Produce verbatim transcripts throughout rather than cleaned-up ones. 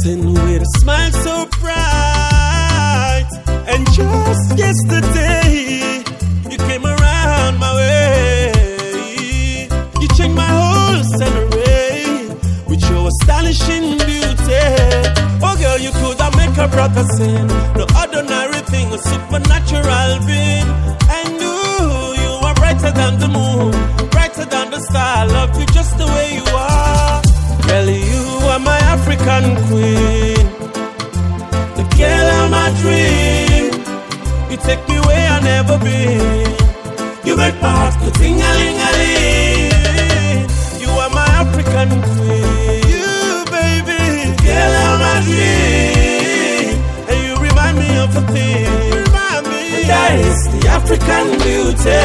dancing with a smile so bright. And just yesterday, you came around my way. You changed my whole scenery with your astonishing beauty. Oh girl, you could have make a brother sing. No ordinary thing, a supernatural being. And ooh, you are brighter than the moon, brighter than the star. I love you just the way you are. Girl, you are my African queen, the girl of my dream. You take me where I never been. You make my heart go ting-a-ling-a-ling. You are my African queen, you baby, girl of my dream. And you remind me of a thing, you remind me, and that is the African beauty.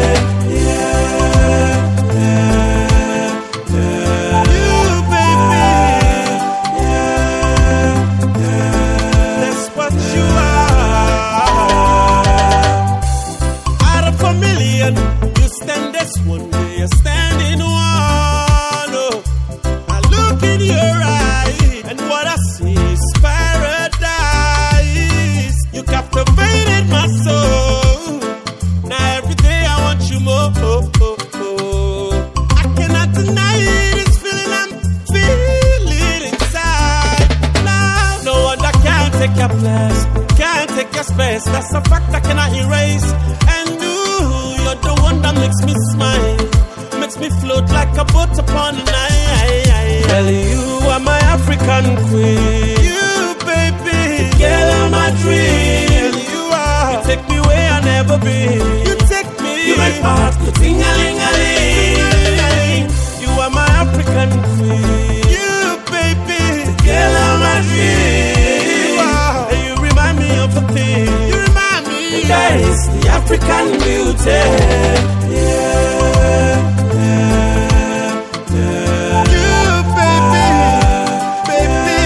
Yeah, yeah. You stand as one day, you stand in one. Oh, I look in your eye, and what I see is paradise. You captivated my soul. Now every day I want you more. Oh, oh, oh. I cannot deny this feeling I'm feeling inside. Now no one that can take your place, can't take your space. That's a fact I cannot erase. And you're the one that makes me smile, makes me float like a boat upon the night. Well, you are my African queen, you baby, girl of my dream. You are, you take me where I never been. You take me, you make my heart go ting-a-ling-a-ling. You are my African queen, you baby, girl of my dream. You are, and you remind me of a thing. You remind me, and that is the African beauty. Yeah, yeah, yeah. You baby, baby,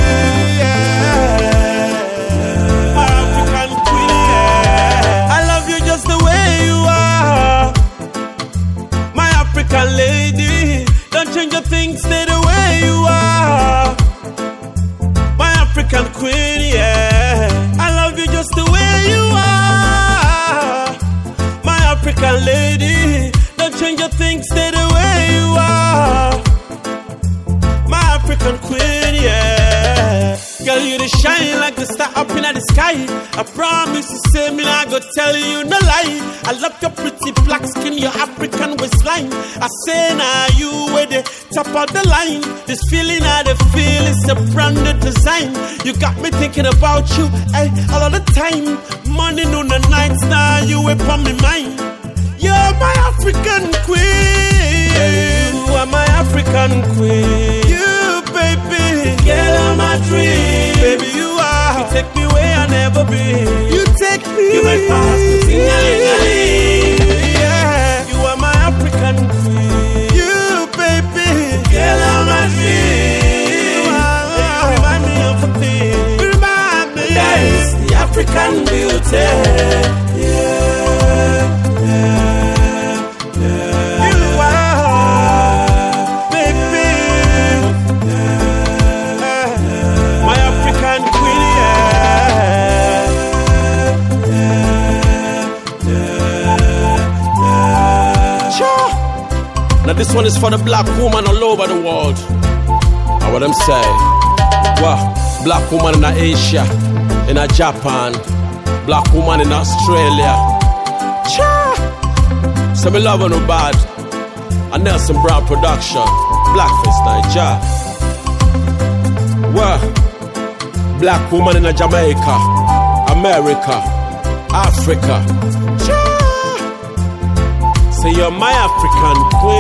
yeah. My African queen, yeah. I love you just the way you are. My African lady, don't change your things, stay the way you are. My African queen, yeah. I love you just the way you are. My African lady, don't change your things, stay the way you are. My African queen, yeah. Girl, you the shine like the star up in the sky. I promise you, say me, I go tell you no lie. I love your pretty black skin, your African waistline. I say now you were the top of the line. This feeling I the feel is a brand new design. You got me thinking about you, hey, all of the time. Morning, noon, and nights, now you upon my mind. You're my African queen. You are my African queen. You, baby, girl of my dream. Baby, you are. You take me where I never been. You take me. You make my heart go ting-a-ling-a-ling. Yeah. You are my African queen. You, baby, girl of my dream. You are. You remind me of a thing. You remind me. That is the African beauty. Yeah, yeah. Now this one is for the black woman all over the world. How what them say? Well, black woman in Asia, in Japan, black woman in Australia. Cha! So me love her no bad. And Nelson Brown production, Blackface Niger. Well, black woman in Jamaica, America, Africa. Cha! Say you're my African queen.